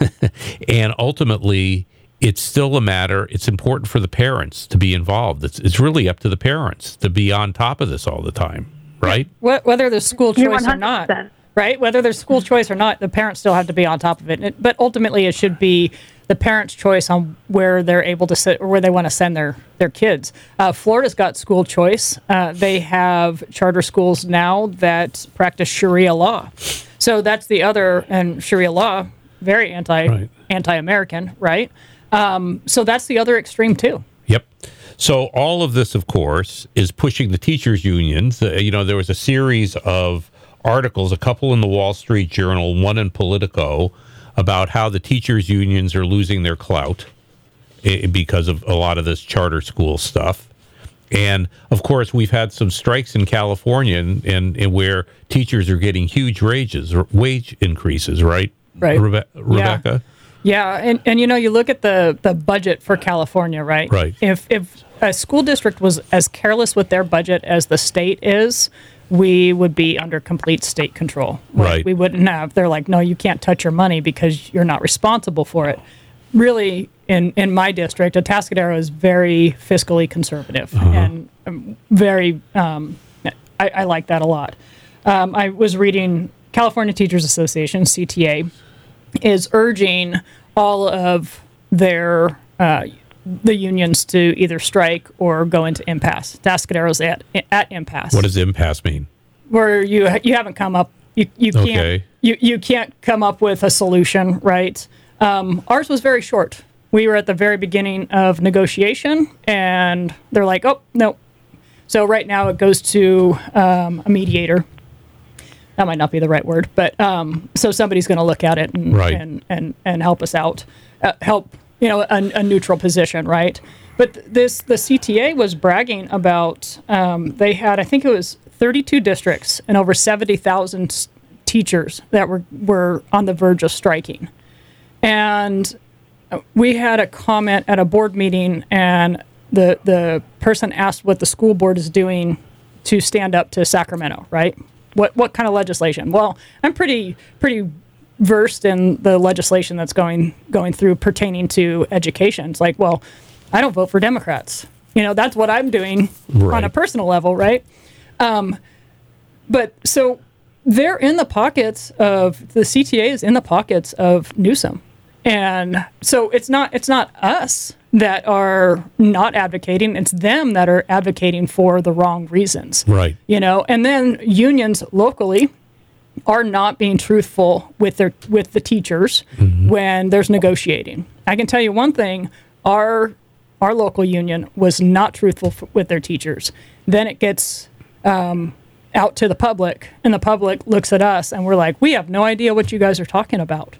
S3: And ultimately, it's still a matter, it's important for the parents to be involved. It's, it's really up to the parents to be on top of this all the time, right?
S5: Whether there's school choice or not, right? Whether there's school choice or not, the parents still have to be on top of it. But ultimately, it should be the parents' choice on where they're able to sit or where they want to send their, their kids. Uh, Florida's got school choice. Uh, they have charter schools now that practice Sharia law. So that's the other, and Sharia law, very anti, right. anti-American, right? Um, so that's the other extreme, too.
S3: Yep. So all of this, of course, is pushing the teachers' unions. Uh, you know, there was a series of articles, a couple in the Wall Street Journal, one in Politico, about how the teachers' unions are losing their clout because of a lot of this charter school stuff. And, of course, we've had some strikes in California and, and, and where teachers are getting huge wages, wage increases, right?
S5: Right.
S3: Rebe- Rebecca?
S5: Yeah, yeah. And, and, you know, you look at the, the budget for California, right?
S3: Right.
S5: If, if a school district was as careless with their budget as the state is, we would be under complete state control.
S3: Right.
S5: We wouldn't have. They're like, no, you can't touch your money because you're not responsible for it. Really, in, in my district, Atascadero is very fiscally conservative uh-huh. and um, very, um, I, I like that a lot. Um, I was reading California Teachers Association, C T A, is urging all of their uh, the unions to either strike or go into impasse. Atascadero's at at impasse.
S3: What does impasse mean?
S5: Where you you haven't come up you you can't
S3: okay.
S5: you, you can't come up with a solution, right? Um, ours was very short. We were at the very beginning of negotiation, and they're like, "Oh no!" So right now it goes to um, a mediator. That might not be the right word, but um, so somebody's going to look at it and,
S3: right.
S5: and, and, and help us out, uh, help, you know, a, a neutral position, right? But this, the C T A was bragging about, um, they had, I think it was thirty-two districts and over seventy thousand s- teachers that were, were on the verge of striking. And we had a comment at a board meeting, and the the person asked what the school board is doing to stand up to Sacramento, right? What what kind of legislation? Well, I'm pretty pretty versed in the legislation that's going going through pertaining to education. It's like, well, I don't vote for Democrats. You know, that's what I'm doing
S3: right.
S5: on a personal level, right? Um, but so they're in the pockets of the C T A is in the pockets of Newsom, and so it's not it's not us that are not advocating. It's them that are advocating for the wrong reasons.
S3: Right.
S5: You know, and then unions locally are not being truthful with their with the teachers mm-hmm. when there's negotiating. I can tell you one thing, our our local union was not truthful f- with their teachers. Then it gets um, out to the public, and the public looks at us, and we're like, we have no idea what you guys are talking about.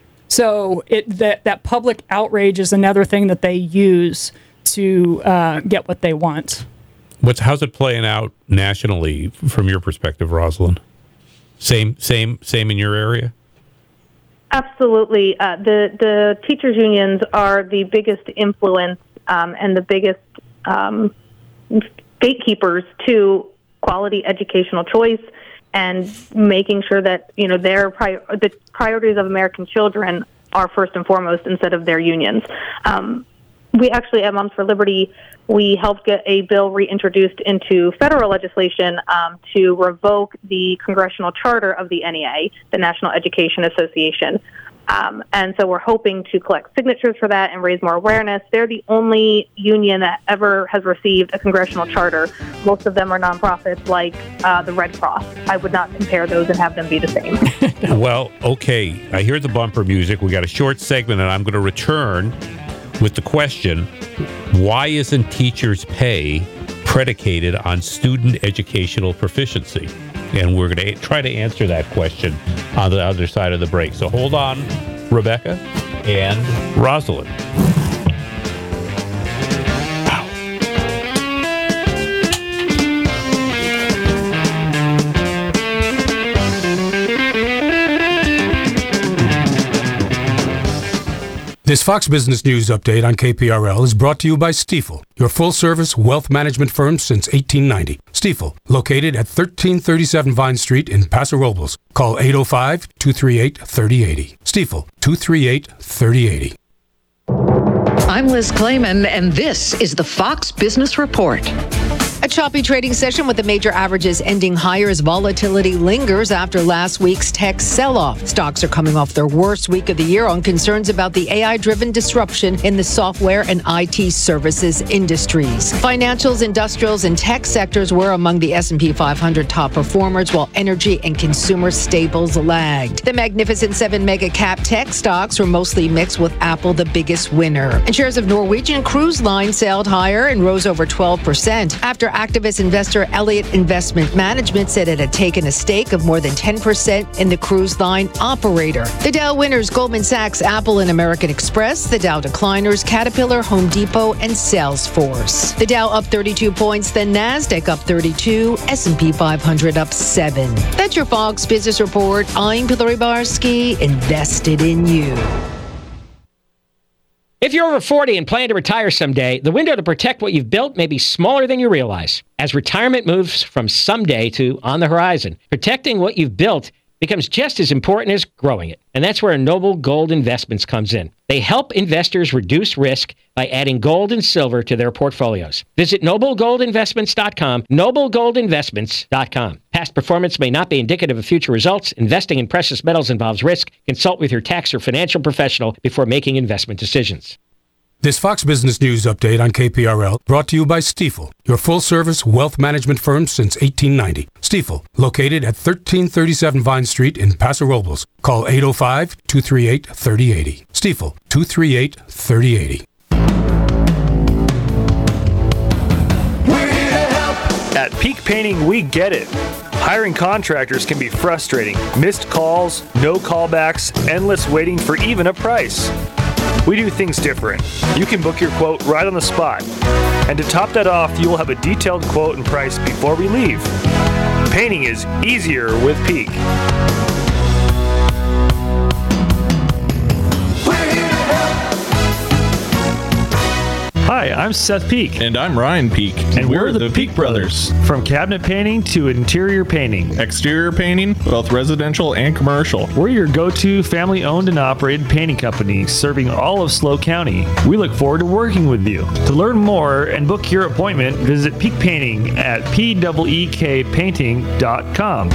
S5: So it that that public outrage is another thing that they use to uh, get what they want.
S3: What's how's it playing out nationally from your perspective, Rosalind? Same, same, same in your area.
S4: Absolutely, uh, the the teachers' unions are the biggest influence um, and the biggest um, gatekeepers to quality educational choice and making sure that, you know, their pri- the priorities of American children are first and foremost instead of their unions. Um, we actually, at Moms for Liberty, we helped get a bill reintroduced into federal legislation um, to revoke the congressional charter of the N E A, the National Education Association. Um, and so we're hoping to collect signatures for that and raise more awareness. They're the only union that ever has received a congressional charter. Most of them are nonprofits like uh, the Red Cross. I would not compare those and have them be the same.
S3: Well, okay. I hear the bumper music. We got a short segment, and I'm going to return with the question, why isn't teachers' pay predicated on student educational proficiency? And we're going to try to answer that question on the other side of the break. So hold on, Rebecca and Rosalind. Wow.
S11: This Fox Business News update on K P R L is brought to you by Stifel, your full-service wealth management firm since eighteen ninety. Stifel, located at thirteen thirty-seven Vine Street in Paso Robles. Call eight oh five, two three eight, three oh eight oh. Stifel, two three eight, three oh eight oh.
S12: I'm Liz Clayman, and this is the Fox Business Report. A choppy trading session with the major averages ending higher as volatility lingers after last week's tech sell-off. Stocks are coming off their worst week of the year on concerns about the A I-driven disruption in the software and I T services industries. Financials, industrials, and tech sectors were among the S and P five hundred top performers, while energy and consumer staples lagged. The Magnificent Seven mega-cap tech stocks were mostly mixed, with Apple the biggest winner. And shares of Norwegian Cruise Line sailed higher and rose over twelve percent after activist investor Elliott Investment Management said it had taken a stake of more than ten percent in the cruise line operator. The Dow winners: Goldman Sachs, Apple, and American Express. The Dow decliners: Caterpillar, Home Depot, and Salesforce. The Dow up thirty-two points, the NASDAQ up thirty-two, S and P five hundred up seven. That's your Fox Business Report. I'm Pilar Barsky, invested in you.
S13: If you're over forty and plan to retire someday, the window to protect what you've built may be smaller than you realize. As retirement moves from someday to on the horizon, protecting what you've built becomes just as important as growing it. And that's where Noble Gold Investments comes in. They help investors reduce risk by adding gold and silver to their portfolios. Visit noble gold investments dot com, noble gold investments dot com. Past performance may not be indicative of future results. Investing in precious metals involves risk. Consult with your tax or financial professional before making investment decisions.
S11: This Fox Business News update on K P R L brought to you by Stifel, your full-service wealth management firm since eighteen ninety. Stifel, located at thirteen thirty-seven Vine Street in Paso Robles. Call eight oh five, two three eight, three oh eight oh. Stifel, two three eight, three oh eight
S14: oh. At Peak Painting, we get it. Hiring contractors can be frustrating. Missed calls, no callbacks, endless waiting for even a price. We do things different. You can book your quote right on the spot. And to top that off, you will have a detailed quote and price before we leave. Painting is easier with Peak. Hi, I'm Seth Peak.
S15: And I'm Ryan Peak.
S14: And we're, we're the, the Peak Brothers. From cabinet painting to interior painting.
S15: Exterior painting, both residential and commercial.
S14: We're your go-to family-owned and operated painting company serving all of SLO County. We look forward to working with you. To learn more and book your appointment, visit Peak Painting at P E E K painting dot com.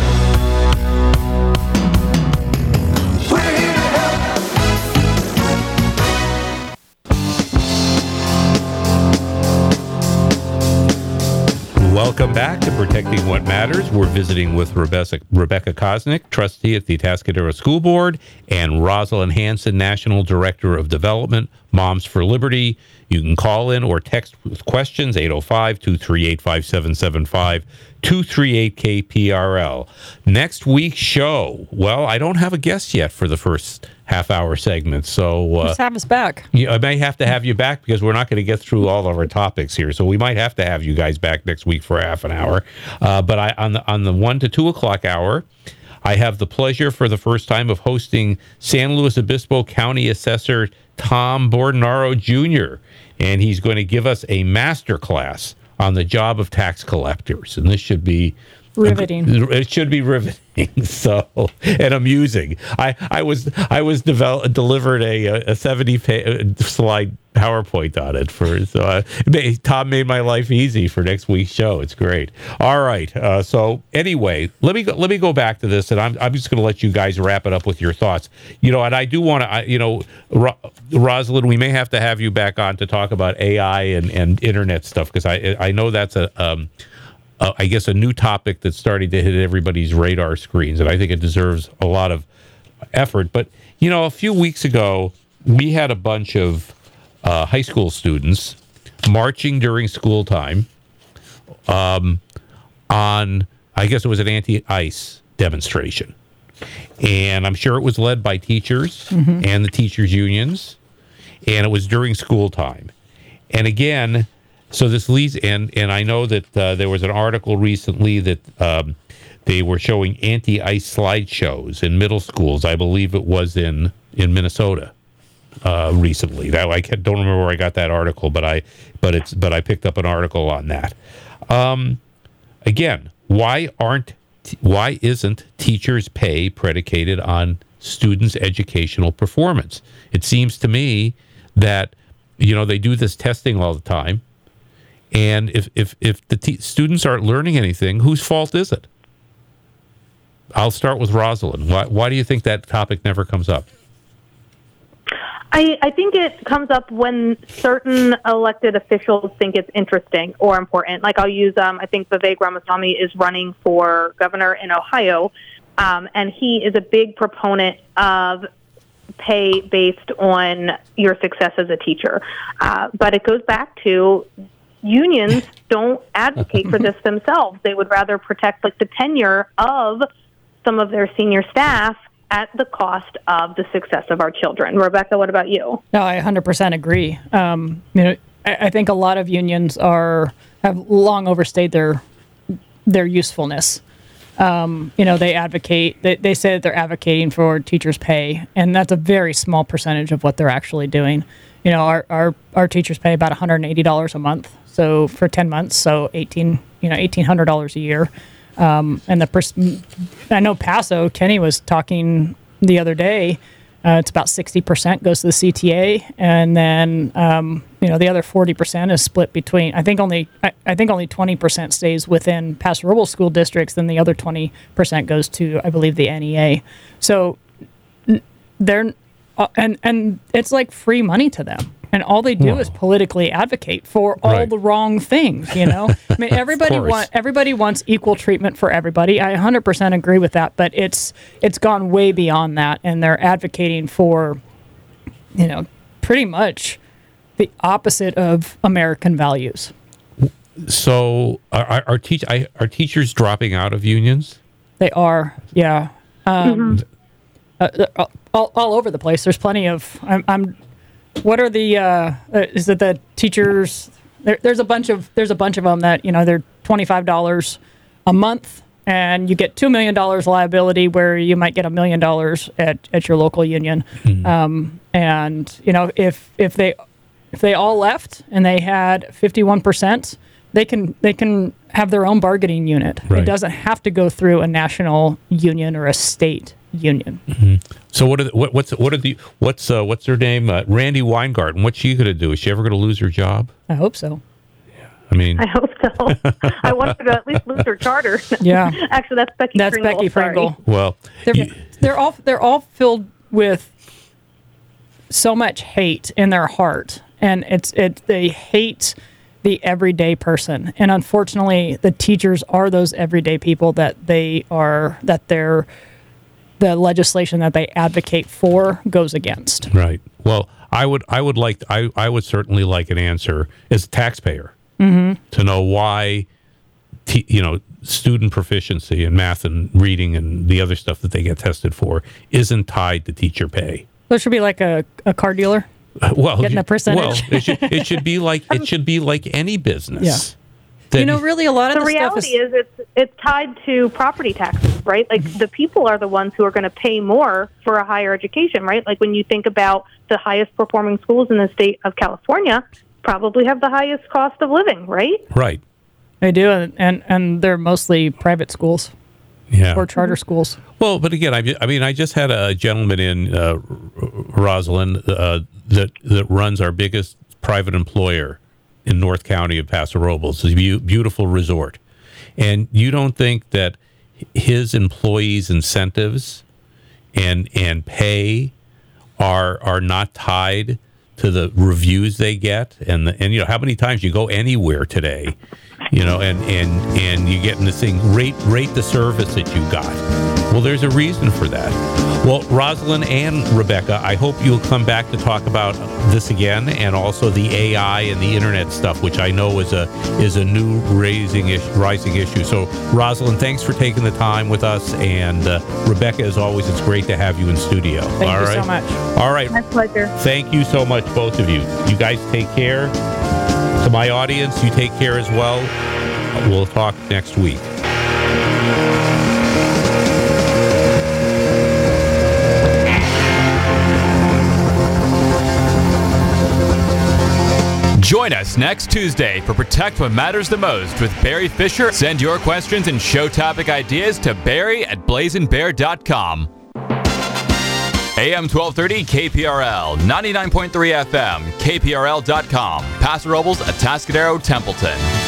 S3: Welcome back to Protecting What Matters. We're visiting with Rebecca, Rebecca Kosnick, trustee at the Atascadero School Board, and Rosalind Hanson, National Director of Development, Moms for Liberty. You can call in or text with questions, eight oh five, two three eight, five seven seven five, two three eight K P R L. Next week's show, well, I don't have a guest yet for the first half-hour segment, so...
S5: Uh, Just have us back.
S3: Yeah, I may have to have you back because we're not going to get through all of our topics here, so we might have to have you guys back next week for half an hour. Uh, but I on the on the one to two o'clock hour, I have the pleasure for the first time of hosting San Luis Obispo County Assessor Tom Bordenaro Junior, and he's going to give us a master class on the job of tax collectors, and this should be
S5: riveting.
S3: It should be riveting. So and amusing. I, I was I was develop, delivered a a seventy slide PowerPoint on it for so uh, Tom made my life easy for next week's show. It's great. All right. Uh, so anyway, let me go, let me go back to this, and I'm I'm just going to let you guys wrap it up with your thoughts. You know, and I do want to. You know, Ro- Rosalind, we may have to have you back on to talk about A I and, and internet stuff because I I know that's a. Um, Uh, I guess a new topic that's starting to hit everybody's radar screens, and I think it deserves a lot of effort. But, you know, a few weeks ago, we had a bunch of uh, high school students marching during school time um, on, I guess it was an anti-ICE demonstration. And I'm sure it was led by teachers mm-hmm. and the teachers' unions, and it was during school time. And again... So this leads, and and I know that uh, there was an article recently that um, they were showing anti-ICE slideshows in middle schools. I believe it was in, in Minnesota. uh, recently. Now, I don't remember where I got that article, but I but it's but I picked up an article on that. Um, again, why aren't why isn't teachers' pay predicated on students' educational performance? It seems to me that, you know, they do this testing all the time, and if if if the te- students aren't learning anything, whose fault is it? I'll start with Rosalind. Why, why do you think that topic never comes up?
S4: I, I think it comes up when certain elected officials think it's interesting or important. Like I'll use, um, I think Vivek Ramaswamy is running for governor in Ohio, um, and he is a big proponent of pay based on your success as a teacher. Uh, but it goes back to unions don't advocate for this themselves. They would rather protect like the tenure of some of their senior staff at the cost of the success of our children. Rebecca, what about you?
S5: No, I one hundred percent agree. Um, you know, I, I think a lot of unions are have long overstayed their their usefulness. Um, you know, they advocate. They, they say that they're advocating for teachers' pay, and that's a very small percentage of what they're actually doing. You know, our our, our teachers pay about one hundred eighty dollars a month. So for ten months, so eighteen, you know, eighteen hundred dollars a year. Um, and the pers- I know Paso, Kenny was talking the other day, uh, it's about sixty percent goes to the C T A, and then, um, you know, the other forty percent is split between, I think only, I, I think only twenty percent stays within Paso Robles school districts, then the other twenty percent goes to, I believe, the N E A. So they're, uh, and, and it's like free money to them. And all they do Whoa. is politically advocate for all
S3: Right.
S5: the wrong things, you know? I mean, everybody
S3: course.
S5: want, everybody wants equal treatment for everybody. I one hundred percent agree with that, but it's it's gone way beyond that, and they're advocating for, you know, pretty much the opposite of American values.
S3: So are, are, are, teach, I, are teachers dropping out of unions?
S5: They are, yeah. Um, uh, uh, all, all over the place. There's plenty of, I'm, I'm What are the? Uh, uh, is it the teachers? There, there's a bunch of there's a bunch of them that you know they're twenty-five dollars a month, and you get two million dollars liability, where you might get a million dollars at at your local union. Mm-hmm. Um, and you know if if they if they all left and they had fifty-one percent, they can they can have their own bargaining unit.
S3: Right.
S5: It doesn't have to go through a national union or a state union.
S3: Mm-hmm. So what are the, what, what's what are the what's uh, what's her name? Uh, Randy Weingarten. What's she going to do? Is she ever going to lose her job?
S5: I hope so.
S3: I mean,
S4: I hope so. I want her to at least lose her charter.
S5: Yeah.
S4: Actually, that's Becky.
S5: That's
S4: Pringle,
S5: Becky
S4: sorry.
S5: Pringle.
S3: Well,
S5: they're,
S3: you,
S5: they're all they're all filled with so much hate in their heart, and it's it they hate the everyday person. And unfortunately, the teachers are those everyday people that they are that they're the legislation that they advocate for goes against.
S3: Right. Well, I would I would like I, I would certainly like an answer as a taxpayer
S5: Mm-hmm.
S3: to know why t- you know student proficiency in math and reading and the other stuff that they get tested for isn't tied to teacher pay.
S5: So it should be like a, a car dealer.
S3: Well,
S5: getting a percentage.
S3: Well, it should, it should be like it should be like any business.
S5: Yeah.
S3: That
S5: You know, really, a lot of
S4: the
S5: the
S4: reality
S5: stuff is,
S4: is it's it's tied to property taxes, right? Like the people are the ones who are going to pay more for a higher education, right? Like when you think about the highest performing schools in the state of California, probably have the highest cost of living, right?
S3: Right.
S5: they do, and, and and they're mostly private schools.
S3: Yeah.
S5: Or charter schools.
S3: Well, but again, I, I mean, I just had a gentleman in uh, Rosalind uh, that that runs our biggest private employer in North County of Paso Robles. It's a be- beautiful resort. And you don't think that his employees' incentives and and pay are are not tied to the reviews they get, and the, and you know how many times you go anywhere today, you know, and and and you get in this thing, rate rate the service that you got. Well, there's a reason for that. Well, Rosalind and Rebecca, I hope you'll come back to talk about this again, and also the A I and the internet stuff, which I know is a is a new raising ish, rising issue. So, Rosalind, thanks for taking the time with us, and uh, Rebecca, as always, it's great to have you in studio.
S5: Thank
S3: All
S5: you
S3: right?
S5: so much.
S3: All right.
S4: My pleasure.
S3: Thank you so much, both of you. You guys take care. To my audience, you take care as well. We'll talk next week.
S16: Join us next Tuesday for Protect What Matters the Most with Barry Fisher. Send your questions and show topic ideas to Barry at blazing bear dot com. A M twelve thirty K P R L, ninety-nine point three F M, K P R L dot com, Paso Robles, Atascadero, Templeton.